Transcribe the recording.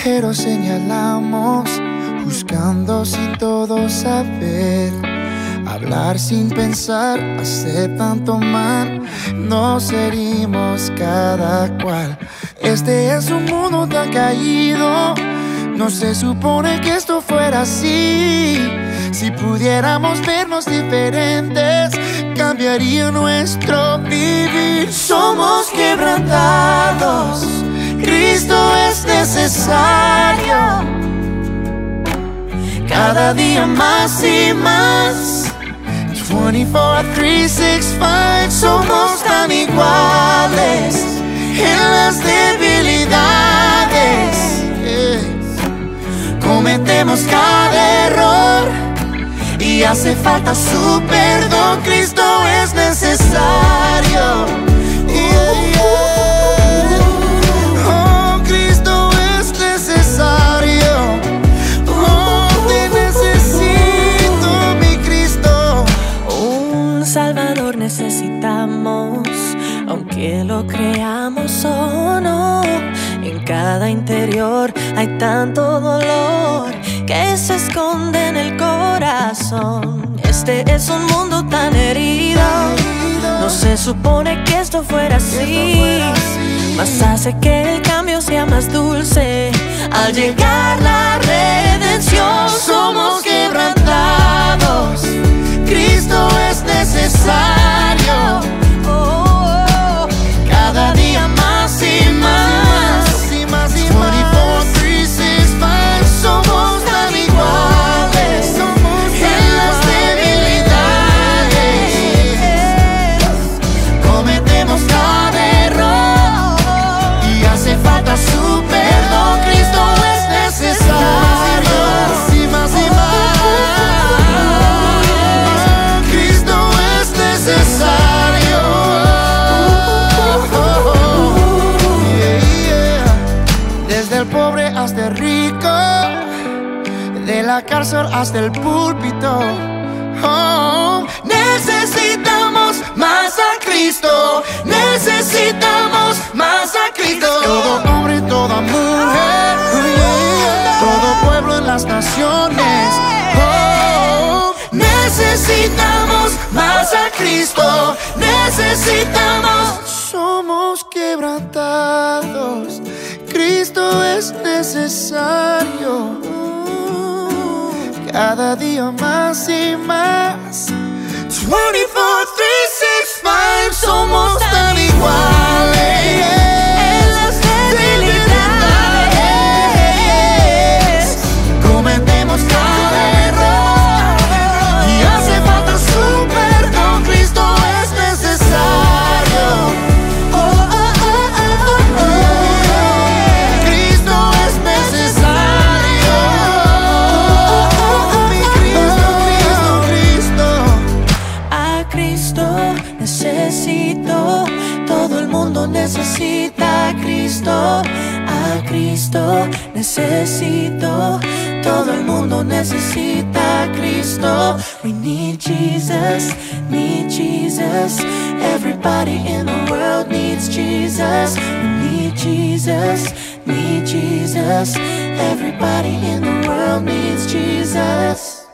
pero señalamos, juzgando sin todo saber, hablar sin pensar, hacer tanto mal, nos herimos cada cual. Este es un mundo tan caído, no se supone que esto fuera así. Si pudiéramos vernos diferentes, cambiaría nuestro vivir. Somos quebrantados, Cristo es necesario, cada día más y más. 24, 365, somos tan iguales en las debilidades. Cometemos cada error y hace falta su perdón. Cristo es necesario. Oh, Cristo es necesario. Oh, te necesito, mi Cristo. Un Salvador necesitamos, aunque lo creamos o no. En cada interior hay tanto dolor que se esconde en el corazón. Este es un mundo tan herido, no se supone que esto fuera así, mas hace que el cambio sea más dulce al llegar la redención. Somos quebrantados, Cristo es necesario, cada día más y más. 24, 365, somos tan iguales en las debilidades. Cometemos cada error y hace falta su perdón. Cristo es necesario, más y más. Cristo es necesario. Desde el pobre hasta el rico, de la cárcel hasta el púlpito. Oh, necesitamos más a Cristo, necesitamos más a Cristo. Todo hombre, toda mujer, todo pueblo en las naciones. Oh, necesitamos más a Cristo, necesitamos. Somos quebrantados, Cristo es necesario, cada día más y más. 24, 365, somos tan iguales en las debilidades. Cometemos cada error y hace falta su perdón. Cristo es necesario. Necesito, todo el mundo necesita a Cristo. A Cristo necesito, todo el mundo necesita a Cristo. We need Jesus, need Jesus. Everybody in the world needs Jesus. We need Jesus, need Jesus. Everybody in the world needs Jesus.